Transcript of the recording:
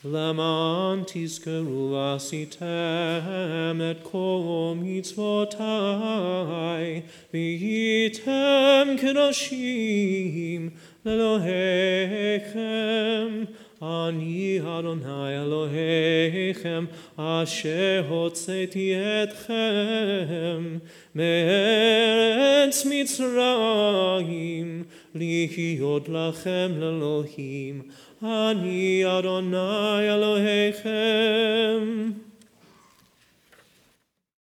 למען תזכרו ועשיתם את כל מצוותי, והייתם קדושים לאלוהיכם. אני אדוני אלוהיכם, אשר הוצאתי אתכם מארץ מצרים, להיות לכם לאלוהים. אני אדוני אלוהיכם.